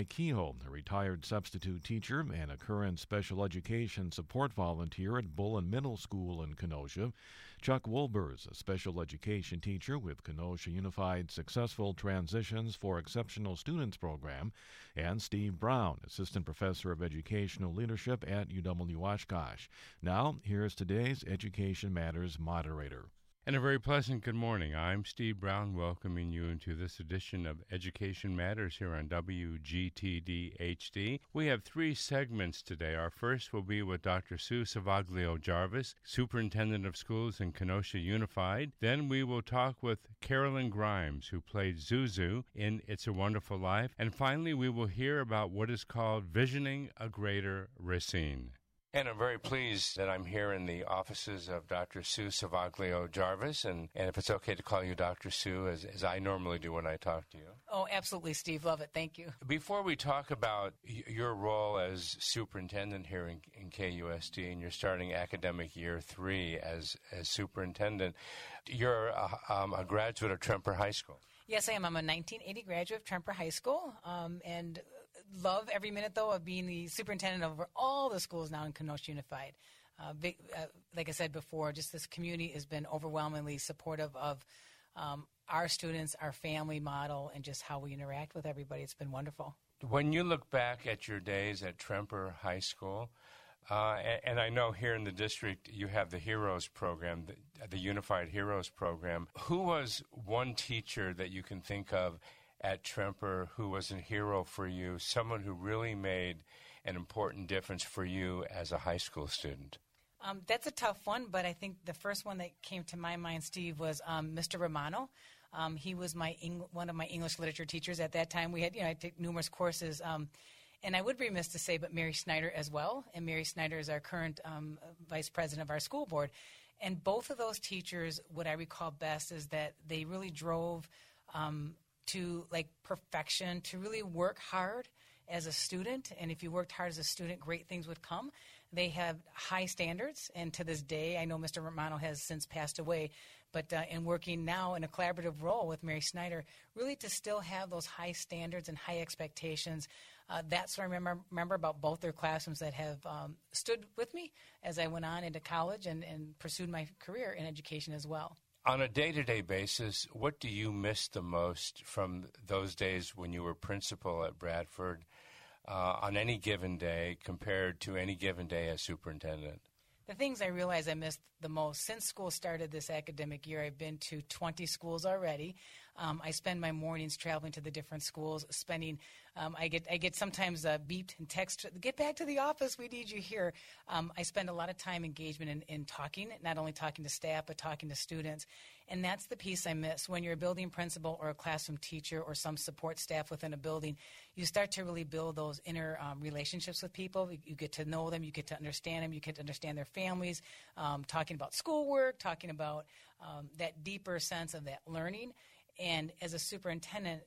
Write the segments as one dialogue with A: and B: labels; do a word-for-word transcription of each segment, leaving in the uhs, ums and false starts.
A: Mike Kehoe, a retired substitute teacher and a current special education support volunteer at Bullen Middle School in Kenosha, Chuck Wolbers, a special education teacher with Kenosha Unified Successful Transitions for Exceptional Students program, and Steve Brown, assistant professor of educational leadership at U W Oshkosh. Now, here's today's Education Matters moderator.
B: And a very pleasant good morning. I'm Steve Brown, welcoming you into this edition of Education Matters here on W G T D H D. We have three segments today. Our first will be with Doctor Sue Savaglio-Jarvis, Superintendent of Schools in Kenosha Unified. Then we will talk with Carolyn Grimes, who played Zuzu in It's a Wonderful Life. And finally, we will hear about what is called Visioning a Greater Racine. And I'm very pleased that I'm here in the offices of Doctor Sue Savaglio-Jarvis, and, and if it's okay to call you Doctor Sue, as, as I normally do when I talk to you.
C: Oh, absolutely, Steve. Love it. Thank you.
B: Before we talk about y- your role as superintendent here in, in K U S D, and you're starting academic year three as, as superintendent, you're a, um, a graduate of Tremper High School.
C: Yes, I am. I'm a nineteen eighty graduate of Tremper High School, um, and love every minute, though, of being the superintendent over all the schools now in Kenosha Unified. Uh, big, uh, like I said before, just this community has been overwhelmingly supportive of um, our students, our family model, and just how we interact with everybody. It's been wonderful.
B: When you look back at your days at Tremper High School, uh, and, and I know here in the district you have the Heroes program, the, the Unified Heroes program. Who was one teacher that you can think of at Tremper who was a hero for you, someone who really made an important difference for you as a high school student?
C: Um, that's a tough one, but I think the first one that came to my mind, Steve, was um, Mister Romano. Um, he was my Eng- one of my English literature teachers at that time. We had, you know, I took numerous courses, um, and I would be remiss to say, but Mary Snyder as well. And Mary Snyder is our current um, vice president of our school board. And both of those teachers, what I recall best is that they really drove um, to like perfection, to really work hard as a student. And if you worked hard as a student, great things would come. They have high standards. And to this day, I know Mister Romano has since passed away, but uh, in working now in a collaborative role with Mary Snyder, really to still have those high standards and high expectations. Uh, that's what I remember, remember about both their classrooms that have um, stood with me as I went on into college and, and pursued my career in education as well.
B: On a day-to-day basis, what do you miss the most from those days when you were principal at Bradford uh, on any given day compared to any given day as superintendent?
C: The things I realize I missed the most, since school started this academic year, I've been to twenty schools already. Um, I spend my mornings traveling to the different schools, spending, um, I get I get sometimes uh, beeped and text, get back to the office, we need you here. Um, I spend a lot of time engagement in, in talking, not only talking to staff, but talking to students. And that's the piece I miss. When you're a building principal or a classroom teacher or some support staff within a building, you start to really build those inner um, relationships with people. You, you get to know them, you get to understand them, you get to understand their families, um, talking about schoolwork, talking about um, that deeper sense of that learning. And as a superintendent,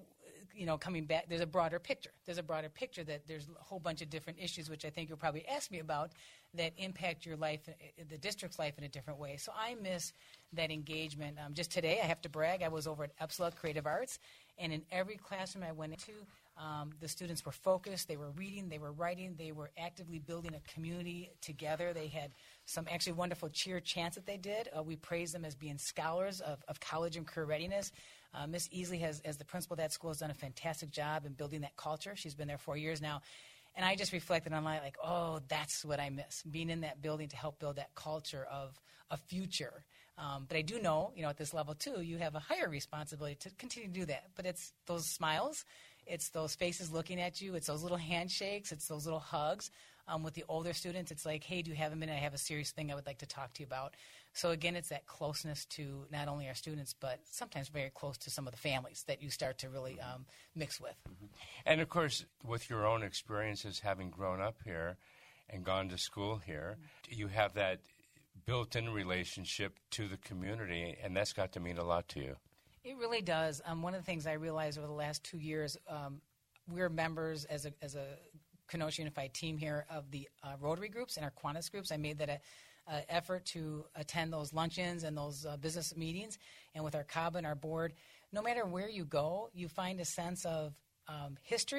C: you know, coming back, there's a broader picture. There's a broader picture that there's a whole bunch of different issues, which I think you'll probably ask me about, that impact your life, the district's life in a different way. So I miss that engagement. Um, just today, I have to brag, I was over at Epsilon Creative Arts, and in every classroom I went into, um, the students were focused, they were reading, they were writing, they were actively building a community together. They had some actually wonderful cheer chants that they did. Uh, we praise them as being scholars of, of college and career readiness. Uh, Miss Easley, has, as the principal of that school, has done a fantastic job in building that culture. She's been there four years now. And I just reflected on my, like, oh, that's what I miss, being in that building to help build that culture of a future. Um, but I do know, you know, at this level, too, you have a higher responsibility to continue to do that. But it's those smiles, it's those faces looking at you, it's those little handshakes, it's those little hugs. Um, with the older students, it's like, hey, do you have a minute? I have a serious thing I would like to talk to you about. So, again, it's that closeness to not only our students, but sometimes very close to some of the families that you start to really um, mix with.
B: Mm-hmm. And, of course, with your own experiences having grown up here and gone to school here, mm-hmm. you have that built-in relationship to the community, and that's got to mean a lot to you.
C: It really does. Um, one of the things I realized over the last two years, um, we're members as a as a Kenosha Unified team here of the uh, Rotary groups and our Kiwanis groups. I made that a, a effort to attend those luncheons and those uh, business meetings. And with our C A B and our board, no matter where you go, you find a sense of um, history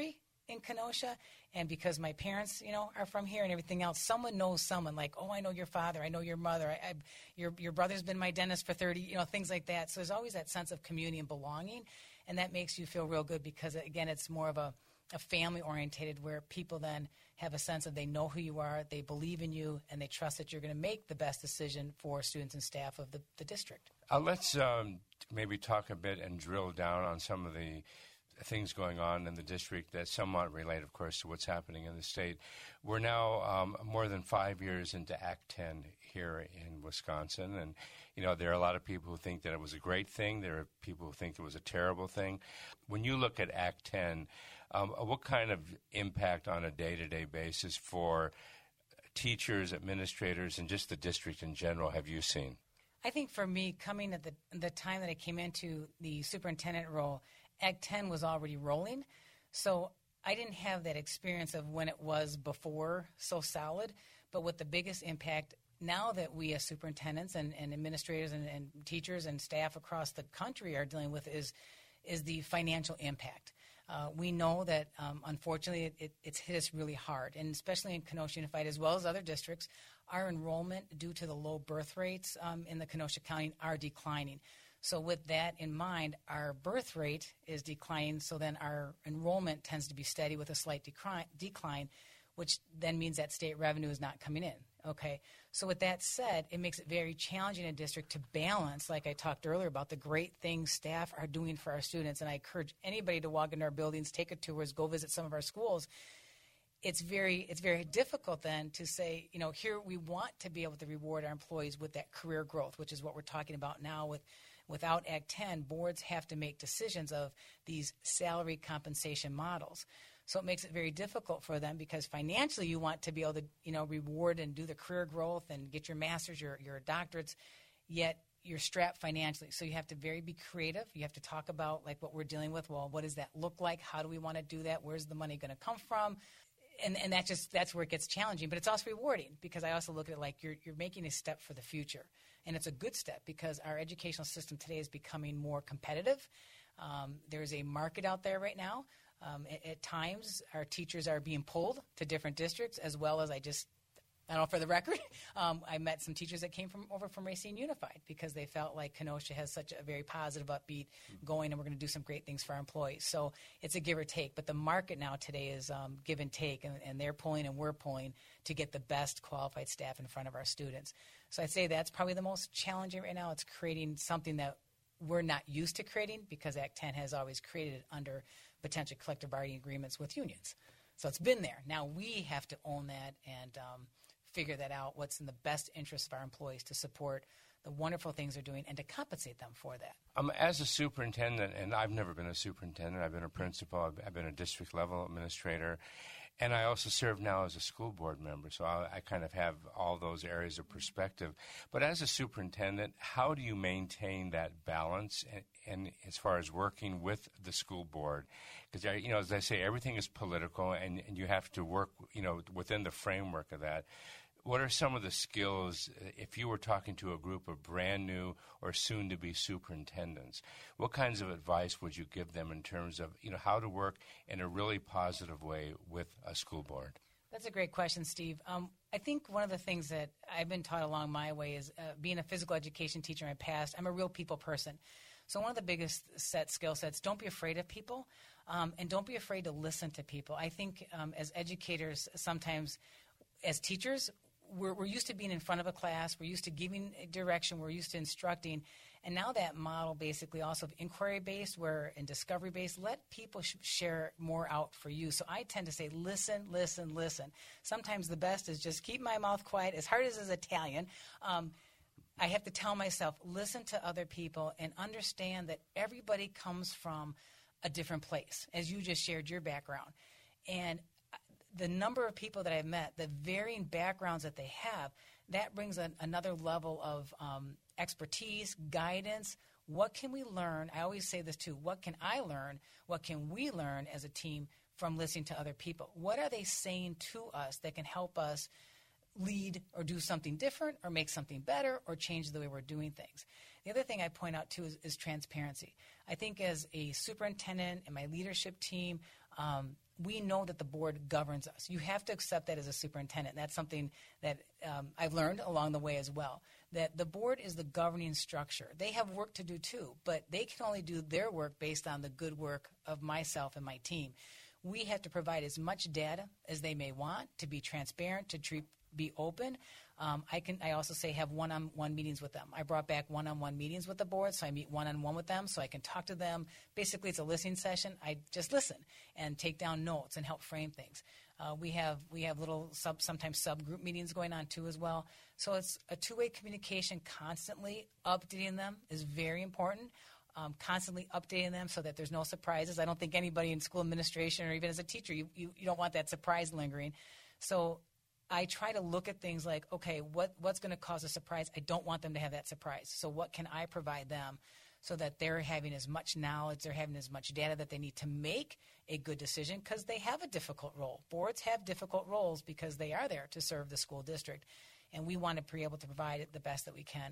C: in Kenosha, and because my parents, you know, are from here and everything else, someone knows someone. Like, oh, I know your father, I know your mother, I, I, your your brother's been my dentist for thirty, you know, things like that. So there's always that sense of community and belonging, and that makes you feel real good because, again, it's more of a, a family-orientated where people then have a sense of they know who you are, they believe in you, and they trust that you're going to make the best decision for students and staff of the, the district.
B: Uh, let's um, maybe talk a bit and drill down on some of the things going on in the district that somewhat relate, of course, to what's happening in the state. We're now um, more than five years into Act ten here in Wisconsin, and you know there are a lot of people who think that it was a great thing. There are people who think it was a terrible thing. When you look at Act ten, um, what kind of impact on a day-to-day basis for teachers, administrators, and just the district in general have you seen?
C: I think for me, coming at the the time that I came into the superintendent role, Act ten was already rolling, so I didn't have that experience of when it was before so solid. But what the biggest impact now that we as superintendents and, and administrators and, and teachers and staff across the country are dealing with is is the financial impact. Uh, we know that, um, unfortunately, it, it, it's hit us really hard, and especially in Kenosha Unified as well as other districts, our enrollment due to the low birth rates um, in the Kenosha County are declining. So with that in mind, our birth rate is declining, so then our enrollment tends to be steady with a slight decline, decline, which then means that state revenue is not coming in. Okay, so with that said, it makes it very challenging in a district to balance, like I talked earlier about the great things staff are doing for our students. And I encourage anybody to walk into our buildings, take a tour, go visit some of our schools. It's very, it's very difficult then to say, you know, here we want to be able to reward our employees with that career growth, which is what we're talking about now with. Without Act ten, boards have to make decisions of these salary compensation models. So it makes it very difficult for them because financially you want to be able to, you know, reward and do the career growth and get your master's, your, your doctorates, yet you're strapped financially. So you have to very be creative. You have to talk about like what we're dealing with. Well, what does that look like? How do we want to do that? Where's the money going to come from? And and that just that's where it gets challenging. But it's also rewarding because I also look at it like you're you're making a step for the future. And it's a good step because our educational system today is becoming more competitive. Um, there's a market out there right now. Um, at, at times, our teachers are being pulled to different districts, as well as I just, I don't know, for the record, um, I met some teachers that came from over from Racine Unified because they felt like Kenosha has such a very positive, upbeat going, and we're going to do some great things for our employees. So it's a give or take. But the market now today is um, give and take, and, and they're pulling and we're pulling to get the best qualified staff in front of our students. So I'd say that's probably the most challenging right now. It's creating something that we're not used to creating because Act ten has always created it under potential collective bargaining agreements with unions. So it's been there. Now we have to own that and um, figure that out, what's in the best interest of our employees to support the wonderful things they're doing and to compensate them for that.
B: Um, as a superintendent, and I've never been a superintendent, I've been a principal, I've, I've been a district level administrator, and I also serve now as a school board member, so I, I kind of have all those areas of perspective. But as a superintendent, how do you maintain that balance and, and as far as working with the school board? Because, you know, as I say, everything is political, and, and you have to work, you know, within the framework of that. What are some of the skills, if you were talking to a group of brand new or soon-to-be superintendents, what kinds of advice would you give them in terms of, you know, how to work in a really positive way with a school board?
C: That's a great question, Steve. Um, I think one of the things that I've been taught along my way is uh, being a physical education teacher in my past, I'm a real people person. So one of the biggest set skill sets, don't be afraid of people, um, and don't be afraid to listen to people. I think um, as educators, sometimes as teachers, We're, we're used to being in front of a class. We're used to giving direction. We're used to instructing. And now that model basically also inquiry-based where and discovery-based, let people sh- share more out for you. So I tend to say listen, listen, listen. Sometimes the best is just keep my mouth quiet. As hard as is Italian, um, I have to tell myself, listen to other people and understand that everybody comes from a different place, as you just shared your background. And the number of people that I've met, the varying backgrounds that they have, that brings an, another level of um, expertise, guidance. What can we learn? I always say this too. What can I learn? What can we learn as a team from listening to other people? What are they saying to us that can help us lead or do something different or make something better or change the way we're doing things? The other thing I point out too is, is transparency. I think as a superintendent and my leadership team, um, we know that the board governs us. You have to accept that as a superintendent. That's something that um, I've learned along the way as well, that the board is the governing structure. They have work to do too, but they can only do their work based on the good work of myself and my team. We have to provide as much data as they may want, to be transparent, to treat, be open. Um, I can. I also say have one-on-one meetings with them. I brought back one-on-one meetings with the board, so I meet one-on-one with them, so I can talk to them. Basically, it's a listening session. I just listen and take down notes and help frame things. Uh, we have we have little sub sometimes subgroup meetings going on too as well. So it's a two-way communication. Constantly updating them is very important. Um, constantly updating them so that there's no surprises. I don't think anybody in school administration or even as a teacher, you you, you don't want that surprise lingering. So I try to look at things like, okay, what, what's going to cause a surprise? I don't want them to have that surprise. So what can I provide them so that they're having as much knowledge, they're having as much data that they need to make a good decision, because they have a difficult role. Boards have difficult roles because they are there to serve the school district, and we want to be able to provide it the best that we can.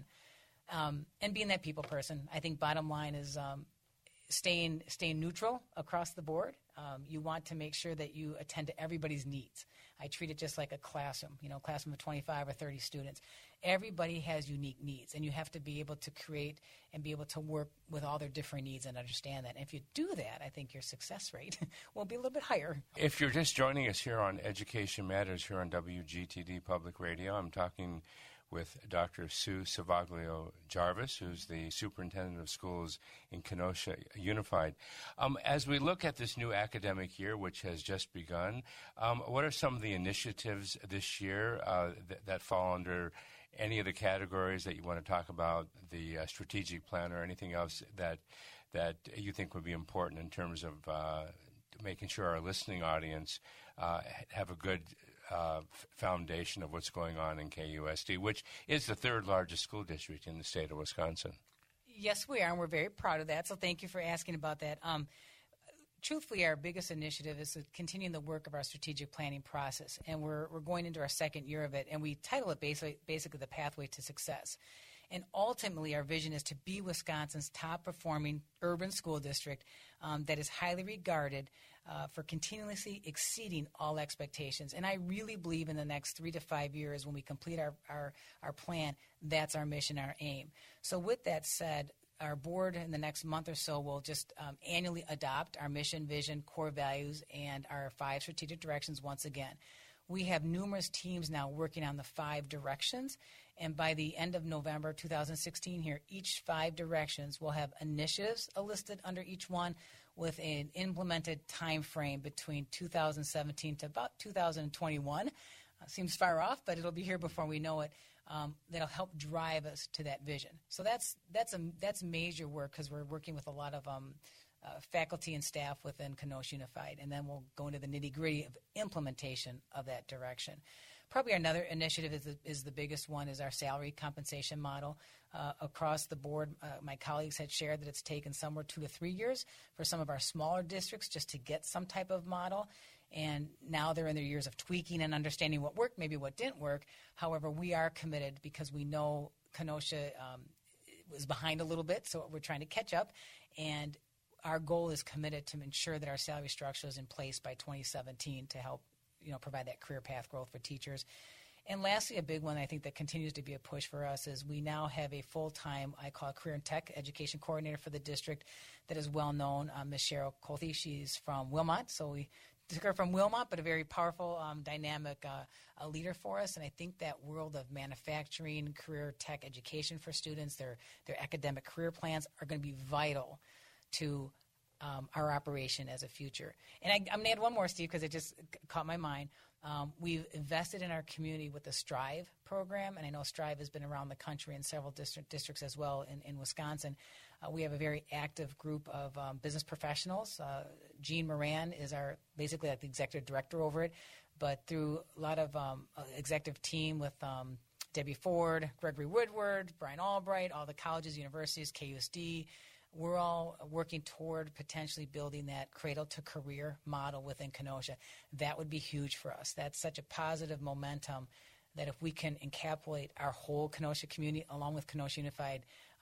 C: Um, and being that people person, I think bottom line is um, staying staying neutral across the board. Um, you want to make sure that you attend to everybody's needs. I treat it just like a classroom, you know, classroom of twenty-five or thirty students. Everybody has unique needs, and you have to be able to create and be able to work with all their different needs and understand that. And if you do that, I think your success rate will be a little bit higher.
B: If you're just joining us here on Education Matters here on W G T D Public Radio, I'm talking with Doctor Sue Savaglio Jarvis, who's the superintendent of schools in Kenosha Unified. Um, as we look at this new academic year, which has just begun, um, what are some of the initiatives this year uh, th- that fall under any of the categories that you want to talk about, the uh, strategic plan or anything else that that you think would be important in terms of uh, making sure our listening audience uh, have a good Uh, f- foundation of what's going on in K U S D, which is the third largest school district in the state of Wisconsin?
C: Yes, we are, and we're very proud of that, so thank you for asking about that. Um, truthfully, our biggest initiative is continuing the work of our strategic planning process, and we're, we're going into our second year of it, and we title it basically, basically The Pathway to Success. And ultimately, our vision is to be Wisconsin's top-performing urban school district um, that is highly regarded uh, for continuously exceeding all expectations. And I really believe in the next three to five years, when we complete our, our, our plan, that's our mission, our aim. So with that said, our board in the next month or so will just um, annually adopt our mission, vision, core values, and our five strategic directions once again. We have numerous teams now working on the five directions, and by the end of November two thousand sixteen here, each five directions will have initiatives listed under each one with an implemented time frame between two thousand seventeen to about two thousand twenty-one. Uh, seems far off, but it'll be here before we know it. Um, that'll help drive us to that vision. So that's that's a that's major work, because we're working with a lot of um, uh, faculty and staff within Kenosha Unified, and then we'll go into the nitty-gritty of implementation of that direction. Probably another initiative is the, is the biggest one is our salary compensation model. Uh, across the board, uh, my colleagues had shared that it's taken somewhere two to three years for some of our smaller districts just to get some type of model. And now they're in their years of tweaking and understanding what worked, maybe what didn't work. However, we are committed, because we know Kenosha um, was behind a little bit, so we're trying to catch up. And our goal is committed to ensure that our salary structure is in place by twenty seventeen to help, you know, provide that career path growth for teachers. And lastly, a big one I think that continues to be a push for us is we now have a full-time, I call it career and tech education coordinator for the district that is well known, uh, Miz Cheryl Colthy. She's from Wilmot, so we took her from Wilmot, but a very powerful, um, dynamic uh, a leader for us. And I think that world of manufacturing, career tech education for students, their their academic career plans are going to be vital to um, our operation as a future. And I, I'm going to add one more, Steve, because it just caught my mind. Um, we've invested in our community with the Strive program, and I know Strive has been around the country in several district, districts as well in, in Wisconsin. Uh, we have a very active group of um, business professionals. Uh, Jean Moran is our basically like the executive director over it, but through a lot of um, uh, executive team with um, Debbie Ford, Gregory Woodward, Brian Albright, all the colleges, universities, K U S D, we're all working toward potentially building that cradle-to-career model within Kenosha. That would be huge for us. That's such a positive momentum that if we can encapsulate our whole Kenosha community along with Kenosha Unified,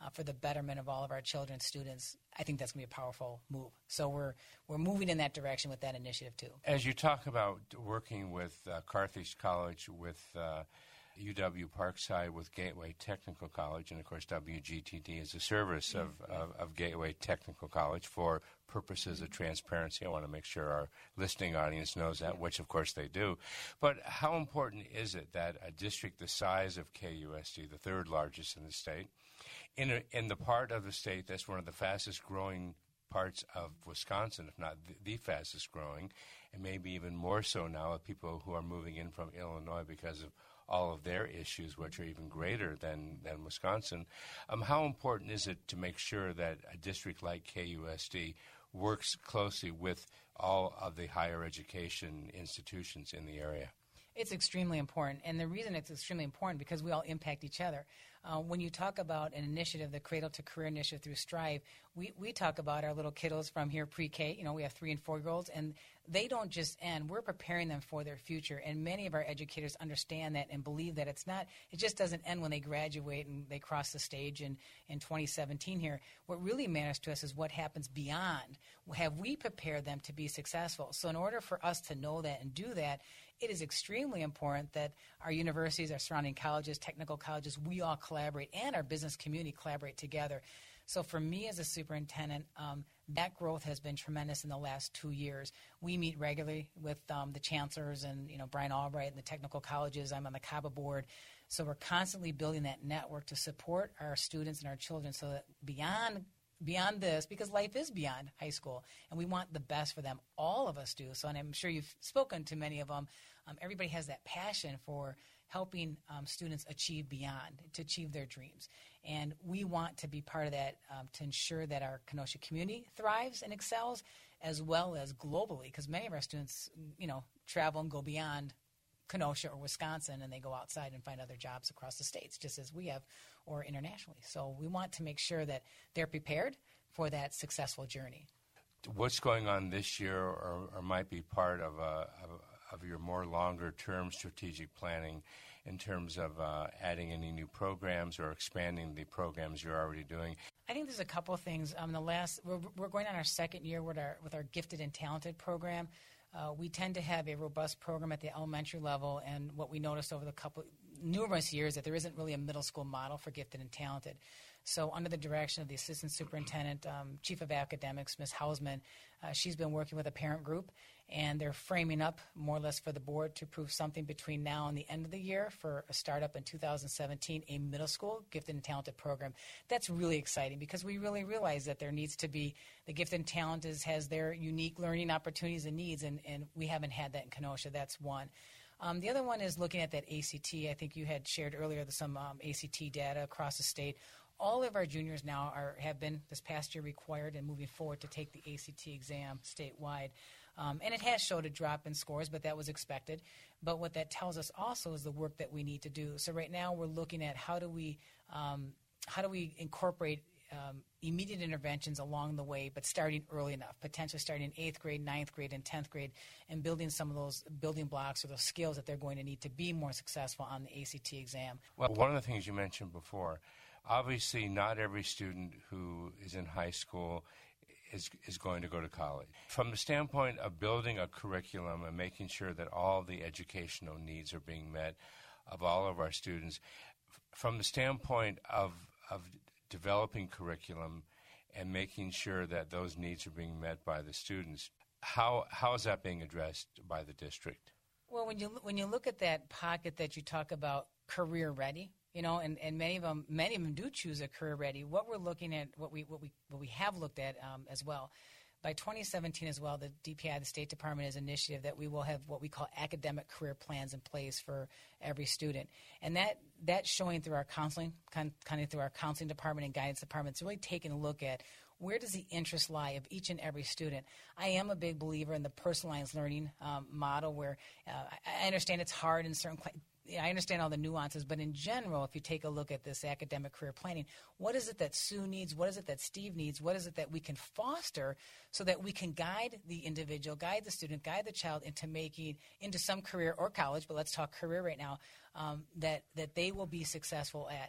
C: uh, for the betterment of all of our children and students, I think that's going to be a powerful move. So we're we're moving in that direction with that initiative too.
B: As you talk about working with uh, Carthage College, with uh, U W Parkside, with Gateway Technical College, and of course W G T D is a service of, of, of Gateway Technical College for purposes of transparency. I want to make sure our listening audience knows that, which of course they do. But how important is it that a district the size of K U S D, the third largest in the state, in, a, in the part of the state that's one of the fastest growing parts of Wisconsin, if not the, the fastest growing, and maybe even more so now with people who are moving in from Illinois because of all of their issues, which are even greater than, than Wisconsin. Um, how important is it to make sure that a district like K U S D works closely with all of the higher education institutions in the area?
C: It's extremely important, and the reason it's extremely important because we all impact each other. Uh, when you talk about an initiative, the Cradle to Career Initiative through Strive, we, we talk about our little kiddos from here pre-K. You know, we have three and four-year-olds, and they don't just end. We're preparing them for their future, and many of our educators understand that and believe that it's not, it just doesn't end when they graduate and they cross the stage in, in twenty seventeen here. What really matters to us is what happens beyond. Have we prepared them to be successful? So in order for us to know that and do that, it is extremely important that our universities, our surrounding colleges, technical colleges, we all collaborate, and our business community collaborate together. So for me as a superintendent, um, that growth has been tremendous in the last two years. We meet regularly with um, the chancellors and, you know, Brian Albright and the technical colleges. I'm on the C A B A board. So we're constantly building that network to support our students and our children so that beyond beyond this, because life is beyond high school, and we want the best for them. All of us do. So, and I'm sure you've spoken to many of them. Um, everybody has that passion for helping um, students achieve beyond, to achieve their dreams. And we want to be part of that um, to ensure that our Kenosha community thrives and excels, as well as globally, because many of our students, you know, travel and go beyond Kenosha or Wisconsin, and they go outside and find other jobs across the states, just as we have, or internationally. So we want to make sure that they're prepared for that successful journey.
B: What's going on this year, or, or might be part of, a, of, of your more longer-term strategic planning in terms of uh, adding any new programs or expanding the programs you're already doing?
C: I think there's a couple of things. Um, the last, we're, we're going on our second year with our with our Gifted and Talented program. Uh, we tend to have a robust program at the elementary level, and what we noticed over the couple numerous years that there isn't really a middle school model for gifted and talented. So under the direction of the assistant superintendent, um, chief of academics, Miz Hausman, uh, she's been working with a parent group, and they're framing up more or less for the board to approve something between now and the end of the year for a startup in two thousand seventeen, a middle school gifted and talented program. That's really exciting because we really realize that there needs to be, the gifted and talented has their unique learning opportunities and needs, and, and we haven't had that in Kenosha. That's one. Um, the other one is looking at that A C T. I think you had shared earlier some um, A C T data across the state. All of our juniors now are have been this past year required and moving forward to take the A C T exam statewide. Um, and it has showed a drop in scores, but that was expected. But what that tells us also is the work that we need to do. So right now we're looking at how do we um, how do we incorporate um, immediate interventions along the way, but starting early enough, potentially starting in eighth grade, ninth grade, and tenth grade, and building some of those building blocks or those skills that they're going to need to be more successful on the A C T exam.
B: Well, one of the things you mentioned before, obviously not every student who is in high school is is going to go to college. From the standpoint of building a curriculum and making sure that all the educational needs are being met of all of our students, from the standpoint of of developing curriculum and making sure that those needs are being met by the students, how how is that being addressed by the district?
C: Well, when you when you look at that pocket that you talk about, career ready, you know, and, and many of them many of them do choose a career ready. What we're looking at, what we what we what we have looked at um, as well. By twenty seventeen as well, the D P I, the State Department, has an initiative that we will have what we call academic career plans in place for every student. And that that's showing through our counseling, kind of through our counseling department and guidance departments, really taking a look at where does the interest lie of each and every student. I am a big believer in the personalized learning um, model where uh, I understand it's hard in certain cl- I understand all the nuances, but in general, if you take a look at this academic career planning, what is it that Sue needs? What is it that Steve needs? What is it that we can foster so that we can guide the individual, guide the student, guide the child into making, into some career or college, but let's talk career right now, um, that, that they will be successful at.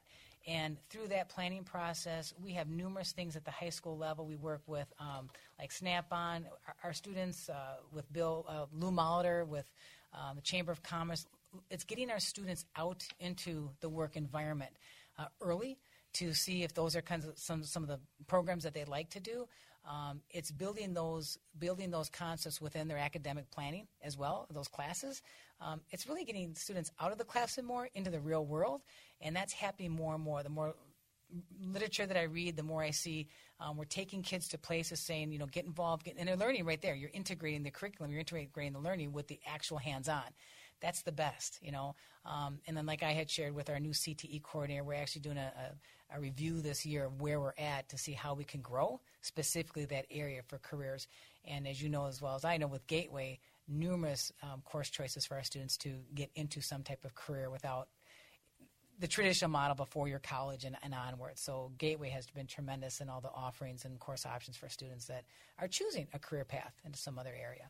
C: And through that planning process, we have numerous things at the high school level. We work with um, like Snap-on, our, our students uh, with Bill uh, Lou Molitor, with um, the Chamber of Commerce. It's getting our students out into the work environment uh, early to see if those are kinds of some some of the programs that they like to do. Um, it's building those building those concepts within their academic planning as well, those classes. Um, it's really getting students out of the classroom more into the real world, and that's happening more and more. The more literature that I read, the more I see um, we're taking kids to places saying, you know, get involved, get, and they're learning right there. You're integrating the curriculum, you're integrating the learning with the actual hands-on. That's the best, you know. Um, and then like I had shared with our new C T E coordinator, we're actually doing a, a, a review this year of where we're at to see how we can grow specifically that area for careers. And as you know as well as I know, with Gateway, numerous um, course choices for our students to get into some type of career without the traditional model before your college and, and onward. So Gateway has been tremendous in all the offerings and course options for students that are choosing a career path into some other area.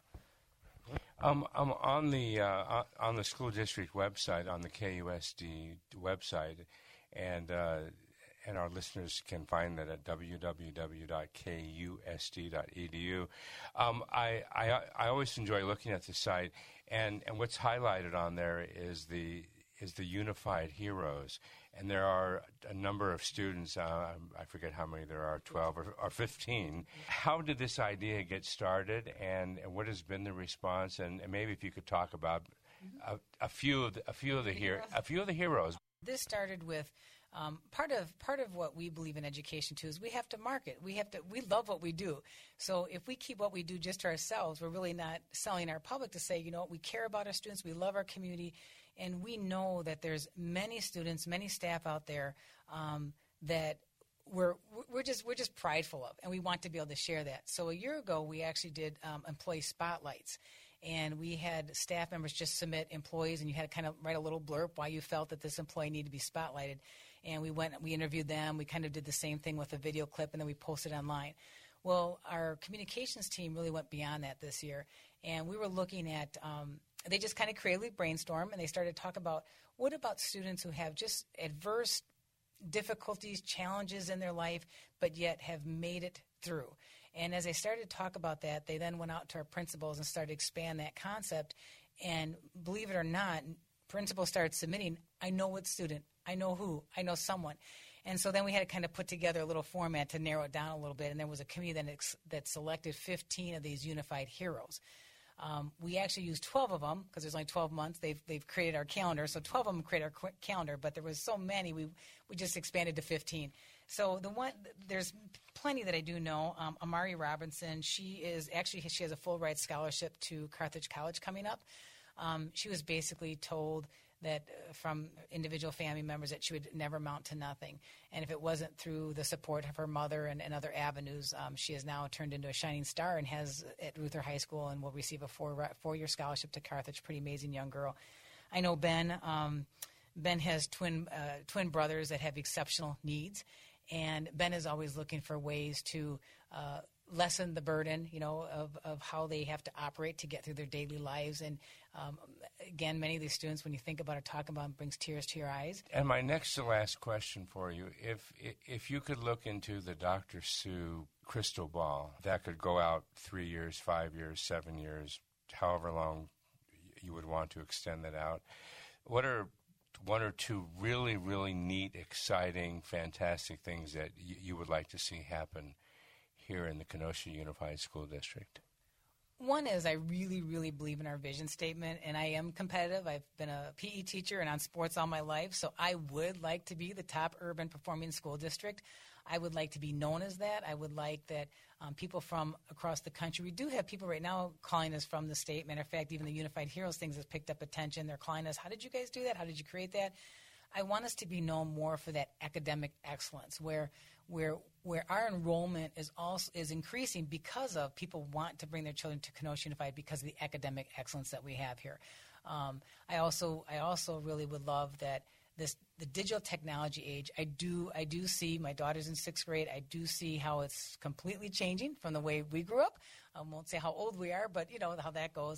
B: Um, um, on the uh, on the school district website, on the K U S D website, and uh, and our listeners can find that at w w w dot k u s d dot e d u. Um, I, I I always enjoy looking at the site, and, and what's highlighted on there is the is the Unified Heroes, and there are a number of students. Uh, I forget how many there are, twelve or, or fifteen. How did this idea get started, and, and what has been the response? And, and maybe if you could talk about a, a few of the, a few of the, the hero, a few of the heroes.
C: This started with um, part of part of what we believe in education too is we have to market. We have to. We love what we do. So if we keep what we do just to ourselves, we're really not selling our public to say, you know, we care about our students, we love our community. And we know that there's many students, many staff out there um, that we're we're just we're just prideful of, and we want to be able to share that. So a year ago, we actually did um, employee spotlights, and we had staff members just submit employees, and you had to kind of write a little blurb why you felt that this employee needed to be spotlighted. And we went, we interviewed them. We kind of did the same thing with a video clip, and then we posted online. Well, our communications team really went beyond that this year, and we were looking at. Um, They just kind of creatively brainstormed, and they started to talk about what about students who have just adverse difficulties, challenges in their life, but yet have made it through. And as they started to talk about that, they then went out to our principals and started to expand that concept. And believe it or not, principals started submitting, I know what student, I know who, I know someone. And so then we had to kind of put together a little format to narrow it down a little bit, and there was a committee that, ex- that selected fifteen of these Unified Heroes. Um, we actually used twelve of them because there's only twelve months. They've they've created our calendar, so twelve of them created our qu- calendar. But there was so many, we we just expanded to fifteen. So the one there's plenty that I do know. Um, Amari Robinson, she is actually she has a full ride scholarship to Carthage College coming up. Um, she was basically told that uh, from individual family members that she would never amount to nothing. And if it wasn't through the support of her mother and, and other avenues, um, she has now turned into a shining star and has at Ruther High School and will receive a four, four-year scholarship to Carthage. Pretty amazing young girl. I know Ben. Um, Ben has twin uh, twin brothers that have exceptional needs, and Ben is always looking for ways to uh, lessen the burden, you know, of, of how they have to operate to get through their daily lives. And um, again, many of these students, when you think about it, talking about it, brings tears to your eyes.
B: And my next to last question for you, if if you could look into the Doctor Sue crystal ball that could go out three years, five years, seven years, however long you would want to extend that out, what are one or two really, really neat, exciting, fantastic things that y- you would like to see happen here in the Kenosha Unified School District?
C: One is I really, really believe in our vision statement, and I am competitive. I've been a P E teacher and on sports all my life, so I would like to be the top urban performing school district. I would like to be known as that. I would like that um, people from across the country, we do have people right now calling us from the state. Matter of fact, even the Unified Heroes things has picked up attention. They're calling us, how did you guys do that? How did you create that? I want us to be known more for that academic excellence, where where where our enrollment is also is increasing because of people want to bring their children to Kenosha Unified because of the academic excellence that we have here. Um, I also I also really would love that this the digital technology age. I do I do see my daughter's in sixth grade. I do see how it's completely changing from the way we grew up. I won't say how old we are, but you know how that goes.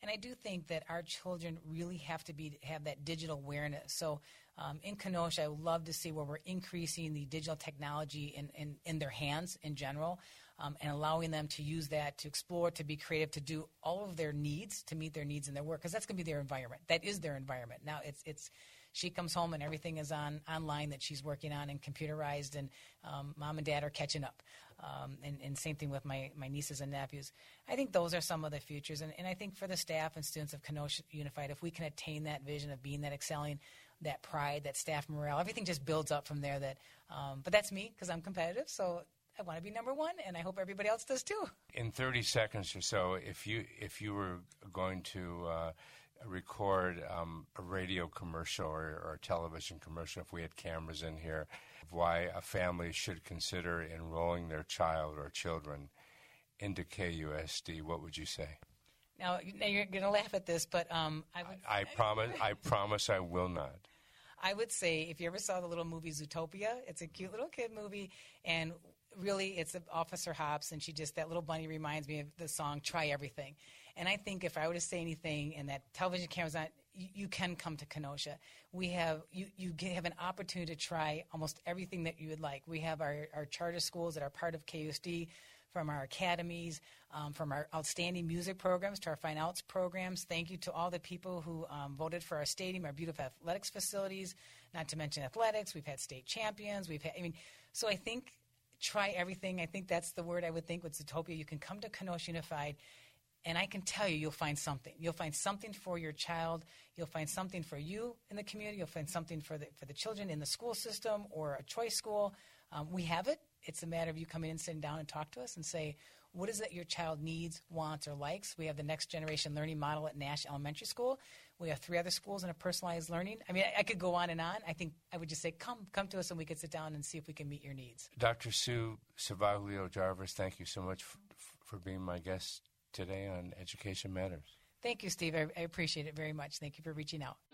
C: And I do think that our children really have to be have that digital awareness. So um, in Kenosha, I would love to see where we're increasing the digital technology in, in, in their hands in general, um, and allowing them to use that to explore, to be creative, to do all of their needs, to meet their needs in their work, because that's going to be their environment. That is their environment. Now, it's it's she comes home and everything is on online that she's working on and computerized, and um, mom and dad are catching up. Um, and, and same thing with my, my nieces and nephews. I think those are some of the futures. And, and I think for the staff and students of Kenosha Unified, if we can attain that vision of being that excelling, that pride, that staff morale, everything just builds up from there. That, um, but that's me because I'm competitive, so I want to be number one, and I hope everybody else does too.
B: In thirty seconds or so, if you if you were going to uh, record um, a radio commercial or, or a television commercial, if we had cameras in here, why a family should consider enrolling their child or children into K U S D, what would you say?
C: Now, now you're going to laugh at this, but um, I would.
B: I, I promise. I promise I will not.
C: I would say if you ever saw the little movie Zootopia, it's a cute little kid movie, and really it's Officer Hops, and she just, that little bunny reminds me of the song Try Everything. And I think if I were to say anything and that television camera's on, you, you can come to Kenosha. We have, you, you get, have an opportunity to try almost everything that you would like. We have our, our charter schools that are part of K U S D, from our academies, um, from our outstanding music programs to our fine arts programs. Thank you to all the people who um, voted for our stadium, our beautiful athletics facilities, not to mention athletics. We've had state champions. We've had, I mean, so I think try everything. I think that's the word I would think with Zootopia. You can come to Kenosha Unified, and I can tell you, you'll find something. You'll find something for your child. You'll find something for you in the community. You'll find something for the for the children in the school system or a choice school. Um, we have it. It's a matter of you coming in, sitting down, and talk to us and say, what is it your child needs, wants, or likes? We have the next generation learning model at Nash Elementary School. We have three other schools in a personalized learning. I mean, I, I could go on and on. I think I would just say, come, come to us, and we could sit down and see if we can meet your needs.
B: Doctor Sue Savaglio Jarvis, thank you so much f- for being my guest today on Education Matters.
C: Thank you, Steve. I, I appreciate it very much. Thank you for reaching out.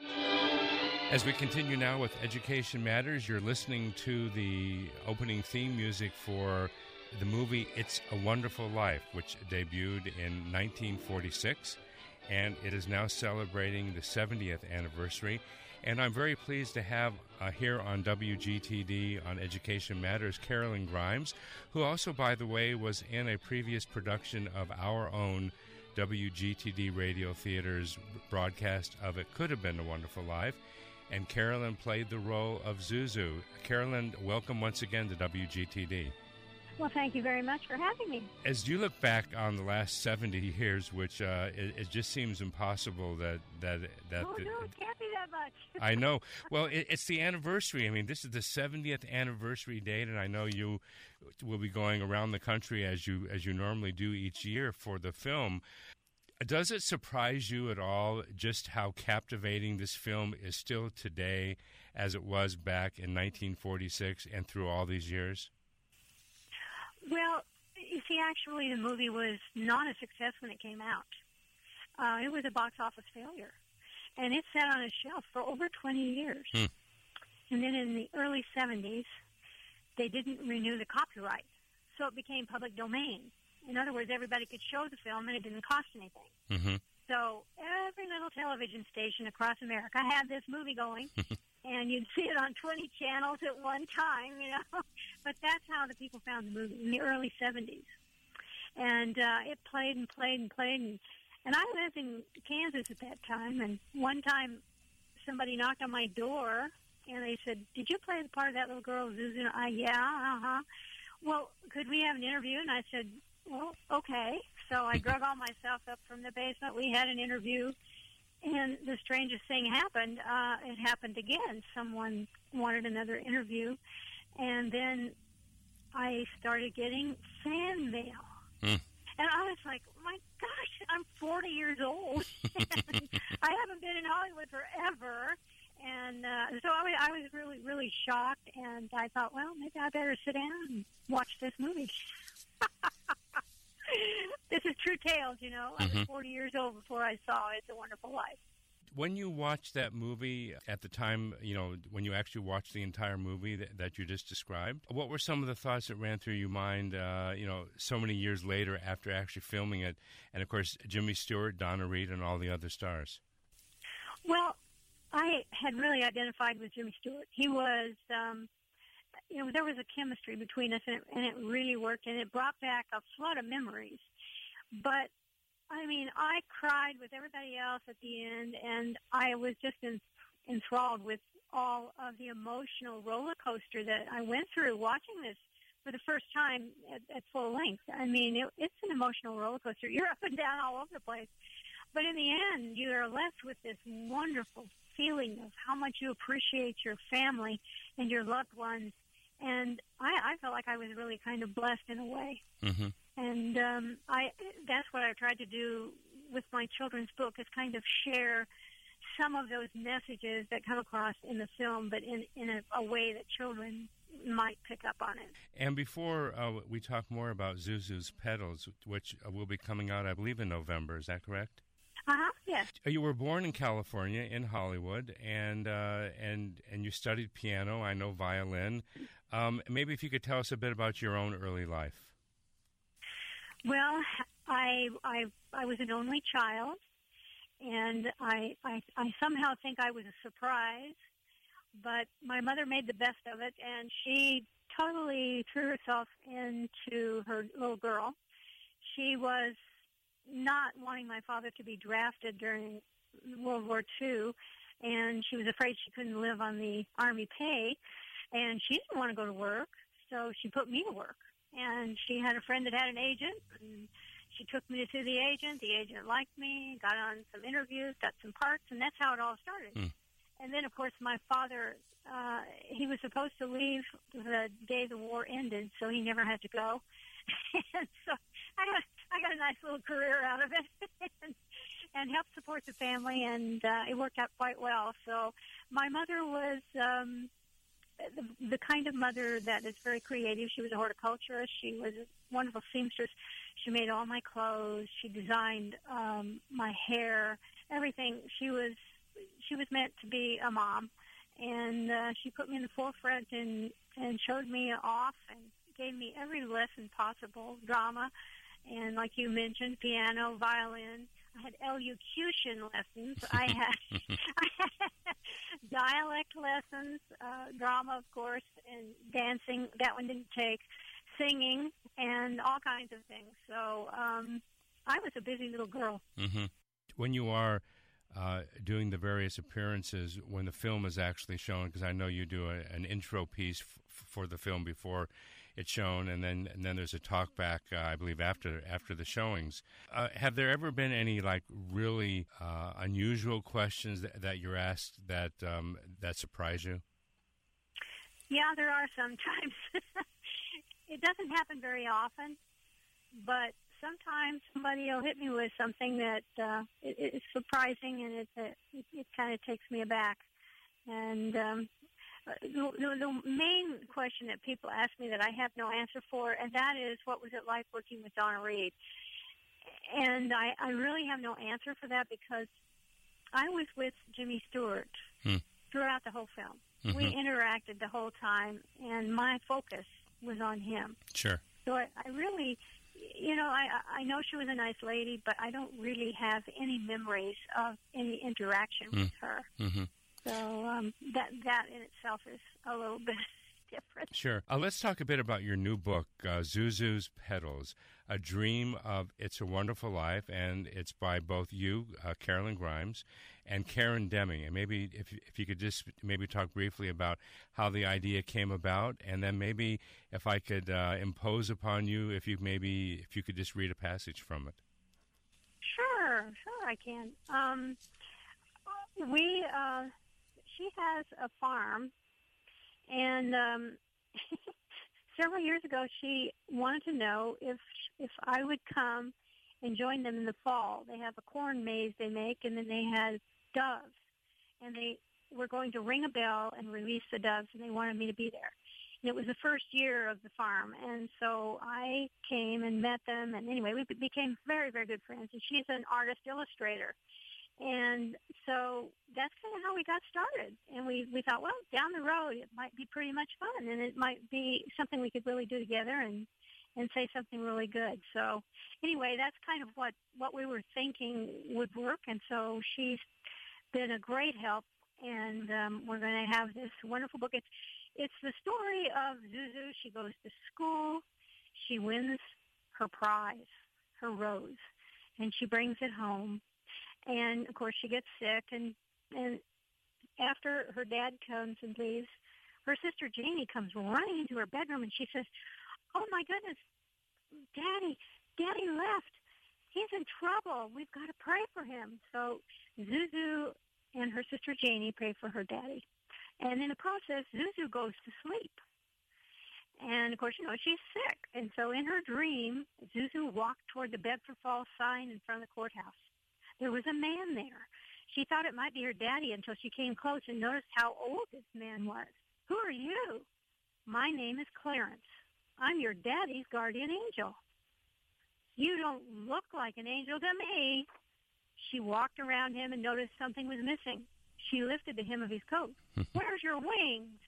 B: As we continue now with Education Matters, you're listening to the opening theme music for the movie It's a Wonderful Life, which debuted in nineteen forty-six, and it is now celebrating the seventieth anniversary. And I'm very pleased to have uh, here on W G T D on Education Matters, Carolyn Grimes, who also, by the way, was in a previous production of our own W G T D Radio Theater's broadcast of It Could Have Been a Wonderful Life. And Carolyn played the role of Zuzu. Carolyn, welcome once again to W G T D.
D: Well, thank you very much for having me.
B: As you look back on the last seventy years, which uh, it, it just seems impossible that... that, that
D: oh,
B: the,
D: no, it can't be that much.
B: I know. Well, it, it's the anniversary. I mean, this is the seventieth anniversary date, and I know you will be going around the country as you as you normally do each year for the film. Does it surprise you at all just how captivating this film is still today as it was back in nineteen forty-six and through all these years?
D: Well, you see, actually, the movie was not a success when it came out. Uh, it was a box office failure. And it sat on a shelf for over twenty years. Hmm. And then in the early seventies, they didn't renew the copyright. So it became public domain. In other words, everybody could show the film, and it didn't cost anything. Mm-hmm. So every little television station across America had this movie going, and you'd see it on twenty channels at one time, you know. But that's how the people found the movie in the early seventies. And uh, it played and played and played. And, and I lived in Kansas at that time, and one time somebody knocked on my door, and they said, "Did you play the part of that little girl, Zuzu?" I, yeah, uh-huh. Well, could we have an interview? And I said, well, okay. So I drug all my stuff up from the basement. We had an interview, and the strangest thing happened. Uh, it happened again. Someone wanted another interview, and then I started getting fan mail. Mm. And I was like, my gosh, I'm forty years old. I haven't been in Hollywood forever. And uh, so I was, I was really, really shocked, and I thought, well, maybe I better sit down and watch this movie. This is true tales, you know. I was mm-hmm. forty years old before I saw It's a Wonderful Life.
B: When you watched that movie at the time, you know, when you actually watched the entire movie that, that you just described, what were some of the thoughts that ran through your mind, uh, you know, so many years later after actually filming it? And, of course, Jimmy Stewart, Donna Reed, and all the other stars.
D: Well, I had really identified with Jimmy Stewart. He was, um, you know, there was a chemistry between us, and it, and it really worked, and it brought back a flood of memories. But I mean, I cried with everybody else at the end, and I was just en- enthralled with all of the emotional roller coaster that I went through watching this for the first time at, at full length. I mean, it, it's an emotional roller coaster. You're up and down all over the place. But in the end, you are left with this wonderful feeling of how much you appreciate your family and your loved ones. And I, I felt like I was really kind of blessed in a way.
B: Mm-hmm.
D: And um, I that's what I tried to do with my children's book, is kind of share some of those messages that come across in the film, but in, in a, a way that children might pick up on it.
B: And before uh, we talk more about Zuzu's Petals, which will be coming out, I believe, in November, is that correct?
D: Uh-huh, yes.
B: You were born in California, in Hollywood, and uh, and and you studied piano, I know violin. Um, maybe if you could tell us a bit about your own early life.
D: Well, I, I, I was an only child, and I, I, I somehow think I was a surprise, but my mother made the best of it, and she totally threw herself into her little girl. She was not wanting my father to be drafted during World War Two, and she was afraid she couldn't live on the Army pay, and she didn't want to go to work, so she put me to work. And she had a friend that had an agent, and she took me to see the agent. The agent liked me, got on some interviews, got some parts, and that's how it all started. Mm. And then, of course, my father, uh, he was supposed to leave the day the war ended, so he never had to go. And so I got, I got a nice little career out of it and, and helped support the family, and uh, it worked out quite well. So my mother was... Um, The, the kind of mother that is very creative. She was a horticulturist. She was a wonderful seamstress. She made all my clothes. She designed um, my hair, everything. She was she was meant to be a mom, and uh, she put me in the forefront and and showed me off and gave me every lesson possible, drama, and like you mentioned, piano, violin. I had elocution lessons. I had, I had dialect lessons, uh, drama, of course, and dancing. That one didn't take. Singing and all kinds of things. So um, I was a busy little girl.
B: Mm-hmm. When you are uh, doing the various appearances, when the film is actually shown, because I know you do a, an intro piece f- for the film before it's shown, and then and then there's a talk back, uh, I believe, after after the showings. Uh, have there ever been any like really uh, unusual questions that, that you're asked that um, that surprise you?
D: Yeah, there are sometimes. It doesn't happen very often, but sometimes somebody will hit me with something that uh, it, it's surprising, and it it, it kind of takes me aback. And um, the, the, the main question that people ask me that I have no answer for, and that is, what was it like working with Donna Reed? And I, I really have no answer for that, because I was with Jimmy Stewart hmm. throughout the whole film. Mm-hmm. We interacted the whole time, and my focus was on him.
B: Sure.
D: So I, I really, you know, I I know she was a nice lady, but I don't really have any memories of any interaction mm. with her.
B: Mm-hmm.
D: So um, that that in itself is a little bit different.
B: Sure. Uh, let's talk a bit about your new book, uh, Zuzu's Petals, A Dream of It's a Wonderful Life, and it's by both you, uh, Carolyn Grimes, and Karen Deming. And maybe if if you could just maybe talk briefly about how the idea came about, and then maybe if I could uh, impose upon you, if you maybe if you could just read a passage from it.
D: Sure, sure, I can. Um, we uh, she has a farm, and um, several years ago she wanted to know if if I would come and join them in the fall. They have a corn maze they make, and then they had doves, and they were going to ring a bell and release the doves, and they wanted me to be there. And it was the first year of the farm, and so I came and met them, and anyway, we became very, very good friends, and she's an artist illustrator, And so that's kind of how we got started. And we, we thought, well, down the road, it might be pretty much fun, and it might be something we could really do together and, and say something really good. So anyway, that's kind of what, what we were thinking would work. And so she's been a great help, and um, we're going to have this wonderful book. It's, it's the story of Zuzu. She goes to school. She wins her prize, her rose, and she brings it home. And, of course, she gets sick, and, and after her dad comes and leaves, her sister Janie comes running into her bedroom, and she says, "Oh, my goodness, Daddy, Daddy left. He's in trouble. We've got to pray for him." So Zuzu and her sister Janie pray for her daddy. And in the process, Zuzu goes to sleep. And, of course, you know, she's sick. And so in her dream, Zuzu walked toward the Bedford Falls sign in front of the courthouse. There was a man there. She thought it might be her daddy until she came close and noticed how old this man was. "Who are you?" "My name is Clarence. I'm your daddy's guardian angel." "You don't look like an angel to me." She walked around him and noticed something was missing. She lifted the hem of his coat. "Where's your wings?"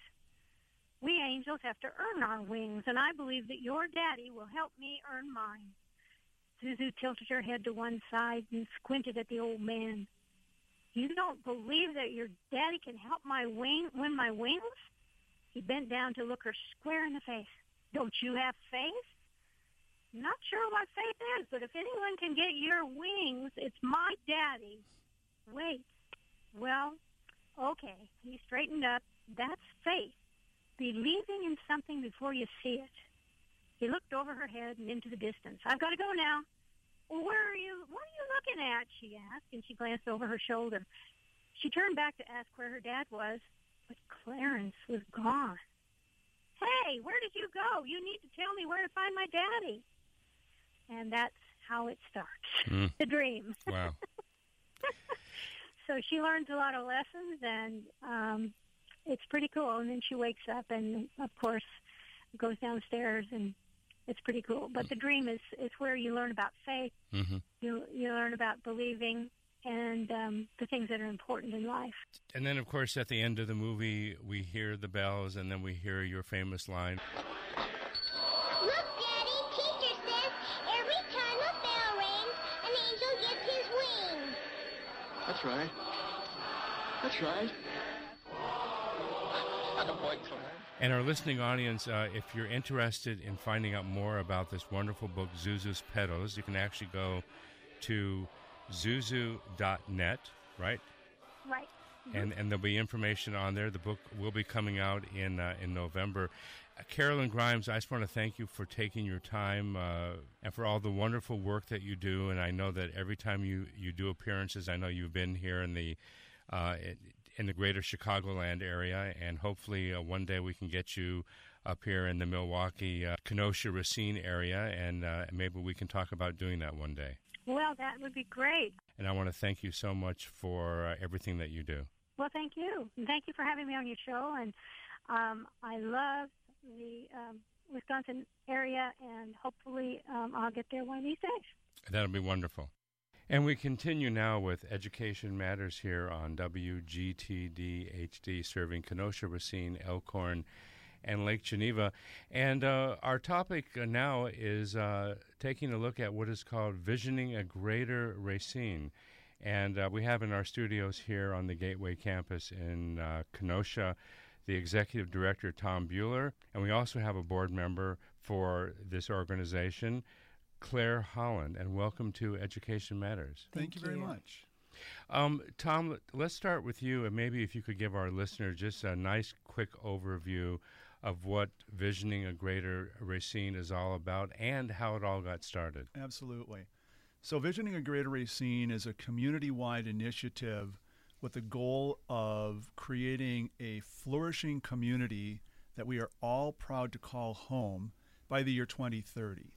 D: "We angels have to earn our wings, and I believe that your daddy will help me earn mine." Zuzu tilted her head to one side and squinted at the old man. "You don't believe that your daddy can help my wing win my wings?" He bent down to look her square in the face. "Don't you have faith?" "Not sure what faith is, but if anyone can get your wings, it's my daddy." "Wait. Well, okay." He straightened up. "That's faith. Believing in something before you see it." He looked over her head and into the distance. "I've got to go now." "Well, where are you? What are you looking at?" she asked, and she glanced over her shoulder. She turned back to ask where her dad was, but Clarence was gone. "Hey, where did you go? You need to tell me where to find my daddy." And that's how it starts, mm. the dream.
B: Wow.
D: So she learns a lot of lessons, and um, it's pretty cool. And then she wakes up and, of course, goes downstairs, and it's pretty cool. But the dream is, is where you learn about faith, mm-hmm. you, you learn about believing, and um, the things that are important in life.
B: And then, of course, at the end of the movie, we hear the bells, and then we hear your famous line.
E: "Look, Daddy, teacher says every time a bell rings, an angel gets his wings."
F: That's right. That's right. Attaboy, Clarence.
B: And our listening audience, uh, if you're interested in finding out more about this wonderful book, Zuzu's Petals, you can actually go to zuzu dot net, right?
D: Right. Mm-hmm.
B: And and there'll be information on there. The book will be coming out in uh, in November. Uh, Carolyn Grimes, I just want to thank you for taking your time uh, and for all the wonderful work that you do. And I know that every time you, you do appearances, I know you've been here in the uh, in the greater Chicagoland area, and hopefully uh, one day we can get you up here in the Milwaukee, uh, Kenosha, Racine area, and uh, maybe we can talk about doing that one day.
D: Well, that would be great.
B: And I want to thank you so much for uh, everything that you do.
D: Well, thank you. And thank you for having me on your show. And um, I love the um, Wisconsin area, and hopefully um, I'll get there one of these days.
B: That'll be wonderful. And we continue now with Education Matters here on W G T D H D, serving Kenosha, Racine, Elkhorn, and Lake Geneva. And uh, our topic now is uh, taking a look at what is called Visioning a Greater Racine. And uh, we have in our studios here on the Gateway campus in uh, Kenosha the executive director, Tom Buehler, and we also have a board member for this organization, Claire Holland. And welcome to Education Matters.
G: Thank, Thank you very you. much.
B: Um, Tom, let's start with you, and maybe if you could give our listeners just a nice, quick overview of what Visioning a Greater Racine is all about and how it all got started.
G: Absolutely. So Visioning a Greater Racine is a community-wide initiative with the goal of creating a flourishing community that we are all proud to call home by the year twenty thirty.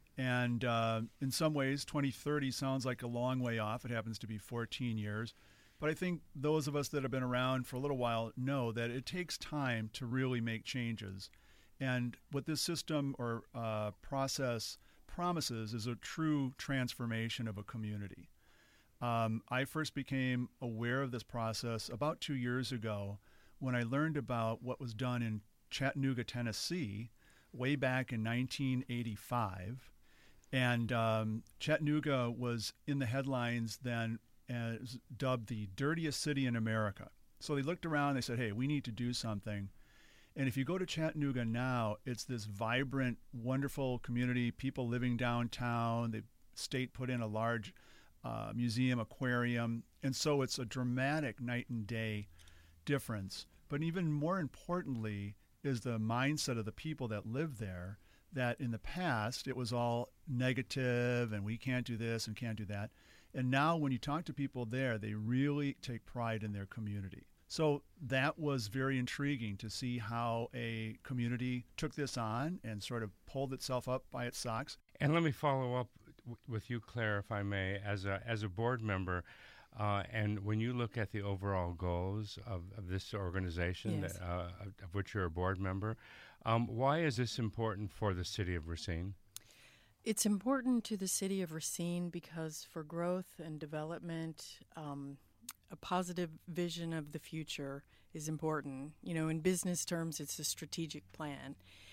G: And uh, in some ways, twenty thirty sounds like a long way off. It happens to be fourteen years. But I think those of us that have been around for a little while know that it takes time to really make changes. And what this system or uh, process promises is a true transformation of a community. Um, I first became aware of this process about two years ago when I learned about what was done in Chattanooga, Tennessee, way back in nineteen eighty-five. And um, Chattanooga was in the headlines then as dubbed the dirtiest city in America. So they looked around, they said, hey, we need to do something. And if you go to Chattanooga now, it's this vibrant, wonderful community, people living downtown. The state put in a large uh, museum, aquarium. And so it's a dramatic night and day difference. But even more importantly is the mindset of the people that live there, that in the past it was all negative and we can't do this and can't do that. And now when you talk to people there, they really take pride in their community. So that was very intriguing to see how a community took this on and sort of pulled itself up by its socks.
B: And let me follow up w- with you, Claire, if I may, as a as a board member. Uh, and when you look at the overall goals of, of this organization,
H: Yes.
B: that, uh, of, of which you're a board member, um, why is this important for the city of Racine?
H: It's important to the city of Racine because for growth and development, um, a positive vision of the future is important. You know, in business terms, it's a strategic plan.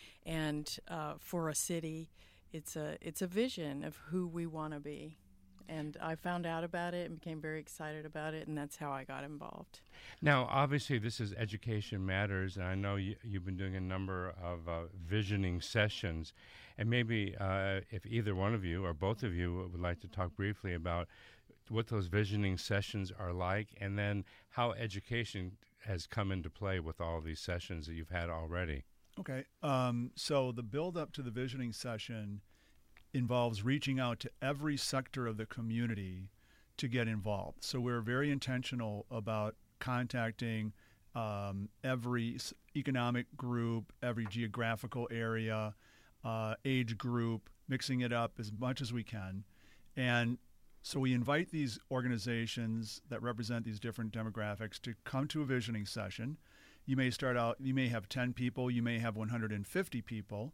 H: And uh, for a city, it's a it's a vision of who we want to be. And I found out about it and became very excited about it, and that's how I got involved.
B: Now, obviously, this is Education Matters, and I know you, you've been doing a number of uh, visioning sessions. And maybe uh, if either one of you or both of you would like to talk briefly about what those visioning sessions are like, and then how education has come into play with all these sessions that you've had already.
G: Okay. Um, so the build up to the visioning session involves reaching out to every sector of the community to get involved. So we're very intentional about contacting um, every s- economic group, every geographical area, uh, age group, mixing it up as much as we can. And so we invite these organizations that represent these different demographics to come to a visioning session. You may start out, you may have ten people, you may have one hundred fifty people.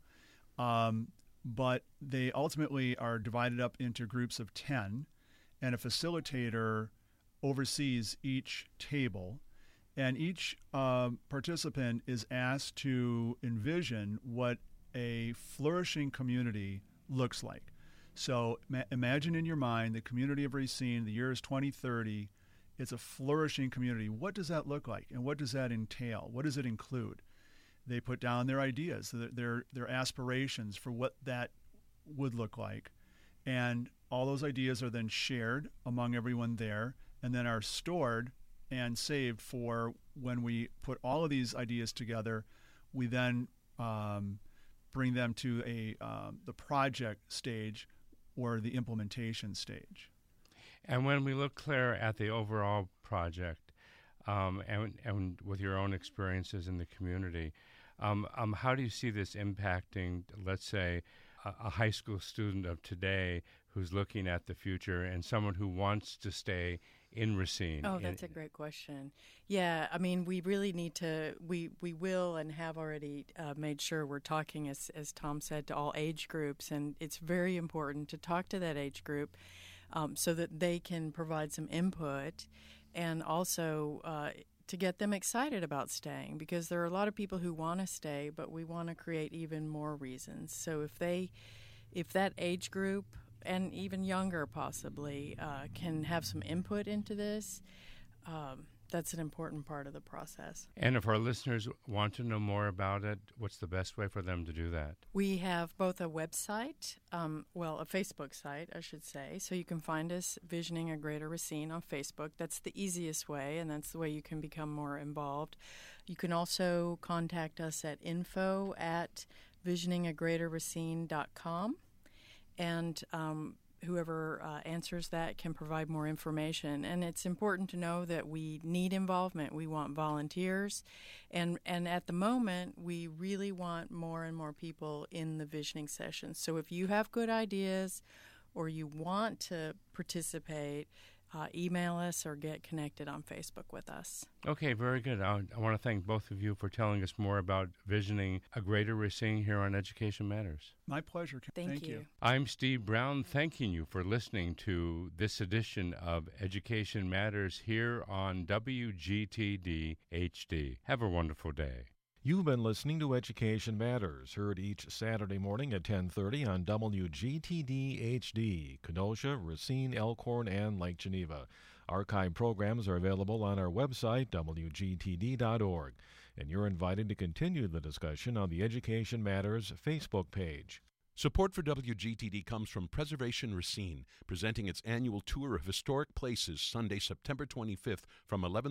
G: Um, but they ultimately are divided up into groups of ten, and a facilitator oversees each table, and each uh, participant is asked to envision what a flourishing community looks like. So ma- imagine in your mind the community of Racine, the year is twenty thirty, it's a flourishing community. What does that look like, and what does that entail? What does it include? They put down their ideas, their their aspirations for what that would look like. And all those ideas are then shared among everyone there and then are stored and saved for when we put all of these ideas together. We then um, bring them to a um, the project stage or the implementation stage.
B: And when we look, Claire, at the overall project, um, and, and with your own experiences in the community, um, um, how do you see this impacting, let's say, a, a high school student of today who's looking at the future and someone who wants to stay in Racine?
H: Oh, that's a great question. Yeah, I mean, we really need to, we, we will and have already uh, made sure we're talking, as, as Tom said, to all age groups, and it's very important to talk to that age group um, so that they can provide some input and also uh, to get them excited about staying, because there are a lot of people who want to stay, but we want to create even more reasons. So if they, if that age group, and even younger possibly, uh, can have some input into this, um, that's an important part of the process.
B: And if our listeners want to know more about it, what's the best way for them to do that?
H: We have both a website, um, well, a Facebook site, I should say. So you can find us, Visioning a Greater Racine, on Facebook. That's the easiest way, and that's the way you can become more involved. You can also contact us at info at visioning a greater racine dot com. And um, whoever uh, answers that can provide more information. And it's important to know that we need involvement. We want volunteers. And, and at the moment, we really want more and more people in the visioning sessions. So if you have good ideas or you want to participate, uh, email us or get connected on Facebook with us.
B: Okay, very good. I, I want to thank both of you for telling us more about visioning a greater Racine here on Education Matters.
G: My pleasure. Ken.
H: Thank,
G: Thank
H: you.
G: you.
B: I'm Steve Brown, thanking you for listening to this edition of Education Matters here on W G T D H D. Have a wonderful day.
A: You've been listening to Education Matters, heard each Saturday morning at ten thirty on W G T D H D, Kenosha, Racine, Elkhorn, and Lake Geneva. Archive programs are available on our website, W G T D dot org, and you're invited to continue the discussion on the Education Matters Facebook page.
I: Support for W G T D comes from Preservation Racine, presenting its annual tour of historic places Sunday, September twenty-fifth from eleven